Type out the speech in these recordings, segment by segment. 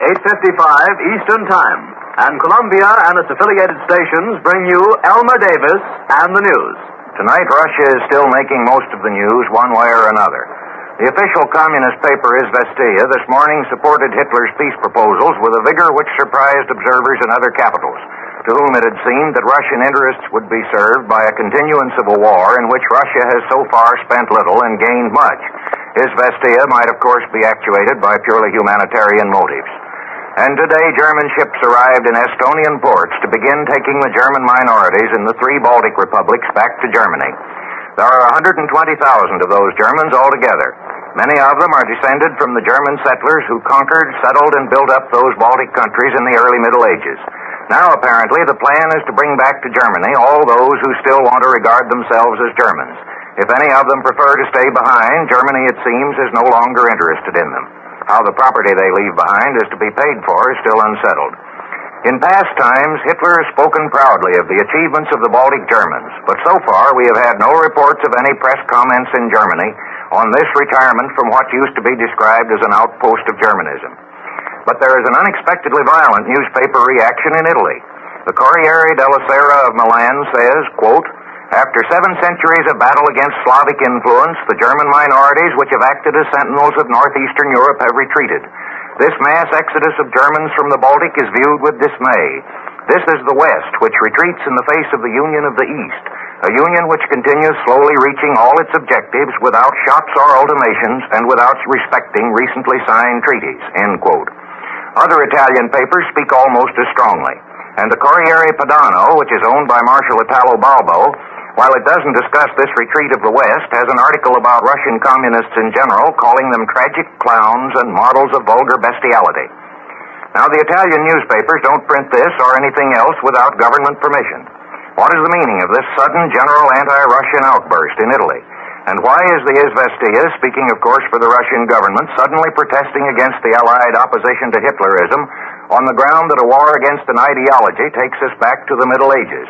8:55 Eastern Time, and Columbia and its affiliated stations bring you Elmer Davis and the news. Tonight, Russia is still making most of the news one way or another. The official communist paper Izvestia this morning supported Hitler's peace proposals with a vigor which surprised observers in other capitals, to whom it had seemed that Russian interests would be served by a continuance of a war in which Russia has so far spent little and gained much. Izvestia might, of course, be actuated by purely humanitarian motives. And today, German ships arrived in Estonian ports to begin taking the German minorities in the three Baltic republics back to Germany. There are 120,000 of those Germans altogether. Many of them are descended from the German settlers who conquered, settled, and built up those Baltic countries in the early Middle Ages. Now, apparently, the plan is to bring back to Germany all those who still want to regard themselves as Germans. If any of them prefer to stay behind, Germany, it seems, is no longer interested in them. How the property they leave behind is to be paid for is still unsettled. In past times, Hitler has spoken proudly of the achievements of the Baltic Germans, but so far we have had no reports of any press comments in Germany on this retirement from what used to be described as an outpost of Germanism. But there is an unexpectedly violent newspaper reaction in Italy. The Corriere della Sera of Milan says, quote, "After 7 centuries of battle against Slavic influence, the German minorities which have acted as sentinels of northeastern Europe have retreated. This mass exodus of Germans from the Baltic is viewed with dismay. This is the West, which retreats in the face of the Union of the East, a union which continues slowly reaching all its objectives without shocks or ultimatums and without respecting recently signed treaties," end quote. Other Italian papers speak almost as strongly, and the Corriere Padano, which is owned by Marshal Italo Balbo, while it doesn't discuss this retreat of the West, has an article about Russian communists in general, calling them tragic clowns and models of vulgar bestiality. Now, the Italian newspapers don't print this or anything else without government permission. What is the meaning of this sudden general anti-Russian outburst in Italy? And why is the Izvestia, speaking of course for the Russian government, suddenly protesting against the Allied opposition to Hitlerism on the ground that a war against an ideology takes us back to the Middle Ages?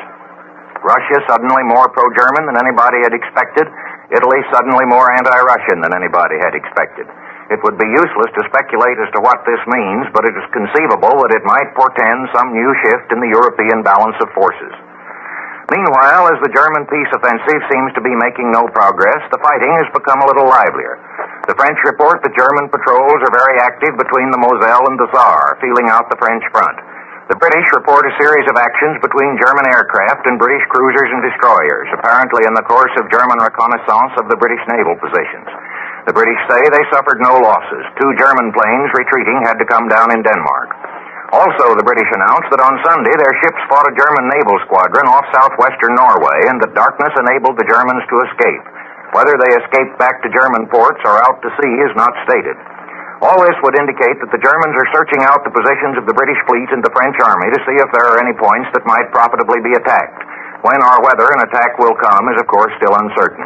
Russia suddenly more pro-German than anybody had expected. Italy suddenly more anti-Russian than anybody had expected. It would be useless to speculate as to what this means, but it is conceivable that it might portend some new shift in the European balance of forces. Meanwhile, as the German peace offensive seems to be making no progress, the fighting has become a little livelier. The French report that German patrols are very active between the Moselle and the Saar, feeling out the French front. The British report a series of actions between German aircraft and British cruisers and destroyers, apparently in the course of German reconnaissance of the British naval positions. The British say they suffered no losses. 2 German planes retreating had to come down in Denmark. Also, the British announced that on Sunday their ships fought a German naval squadron off southwestern Norway and that darkness enabled the Germans to escape. Whether they escaped back to German ports or out to sea is not stated. All this would indicate that the Germans are searching out the positions of the British fleet and the French army to see if there are any points that might profitably be attacked. When or whether an attack will come is, of course, still uncertain.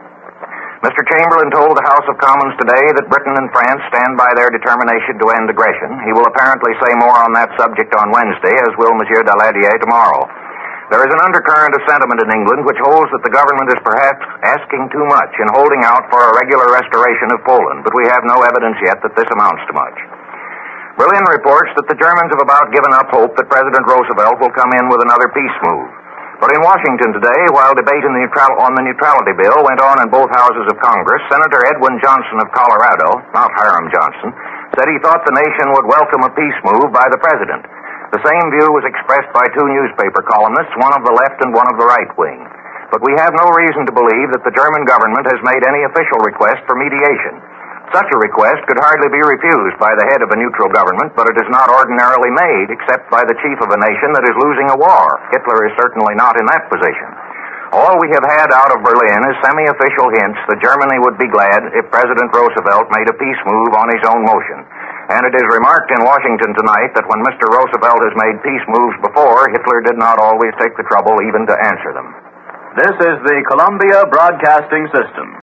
Mr. Chamberlain told the House of Commons today that Britain and France stand by their determination to end aggression. He will apparently say more on that subject on Wednesday, as will Monsieur Daladier tomorrow. There is an undercurrent of sentiment in England which holds that the government is perhaps asking too much in holding out for a regular restoration of Poland, but we have no evidence yet that this amounts to much. Berlin reports that the Germans have about given up hope that President Roosevelt will come in with another peace move. But in Washington today, while debate on the neutrality bill went on in both houses of Congress, Senator Edwin Johnson of Colorado, not Hiram Johnson, said he thought the nation would welcome a peace move by the president. The same view was expressed by 2 newspaper columnists, one of the left and one of the right wing. But we have no reason to believe that the German government has made any official request for mediation. Such a request could hardly be refused by the head of a neutral government, but it is not ordinarily made except by the chief of a nation that is losing a war. Hitler is certainly not in that position. All we have had out of Berlin is semi-official hints that Germany would be glad if President Roosevelt made a peace move on his own motion. And it is remarked in Washington tonight that when Mr. Roosevelt has made peace moves before, Hitler did not always take the trouble even to answer them. This is the Columbia Broadcasting System.